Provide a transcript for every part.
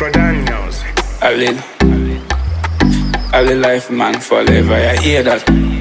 Daniels. I live life, man, forever. I hear that.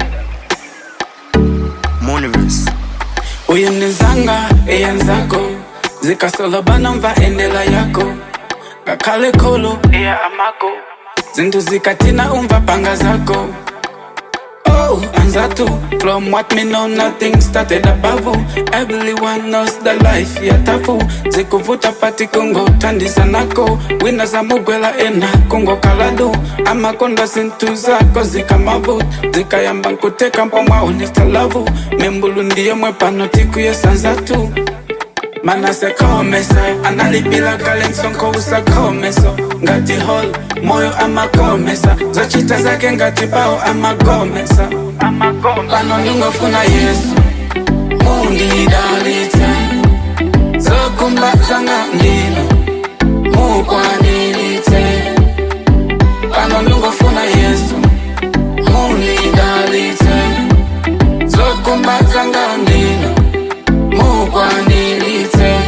Mooniverse. Uyunizanga eyanzako zikasolobana mva endela yako kakale kolo iya amako zintu zikatina umva panga zako. Oh, anzatu, from what me know nothing started above. Everyone knows the life ya tafu zikuvuta pati Kongo tandisa nako wina za mugwela ena Kongo kaladu amakonda sintu zako zikamavu zikayamba nkuteka mpomwa unista lavu membulu ndiyo mwepano tiku ya sanzatu manase komesa analipila kalensonko usa komeso ngati hall moyo amakomesa zochita zake ngati pao amakomesa pano ningofuna Yesu mundidalite zokumbazanga ndino mukwanilite pano ningofuna Yesu mundidalite zokumbazanga ndino mukwanilite.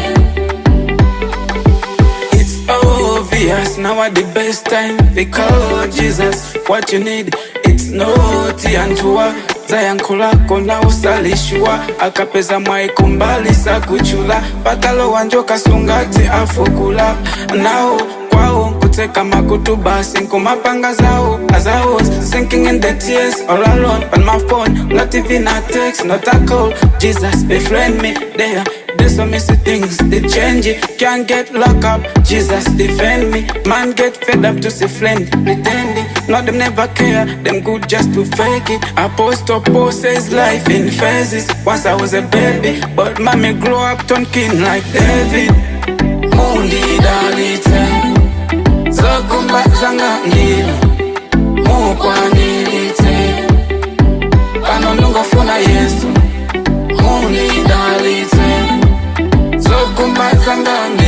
It's obvious now at the best time because Jesus what you need. It's noti antua zayankulako na usalishwa akapeza mwaikumbali sa kuchula patalo wanjoka sungati afukula nao kwao kuteka makutu basi nkumapanga zao azao sinking in the tears all alone on my phone not even a text not a call. Jesus befriend me there. There's so many things they change it. Can't get locked up. Jesus defend me. Man get fed up to see friend pretending. Not them never care. Them good just to fake it. Apostle Paul says life in phases. Once I was a baby, but mommy grow up turn king like David. Mundi dalite zokumba zanga ndino mukwanilite pano nungofuna Yesu mundi dalite zokumbazanga ndino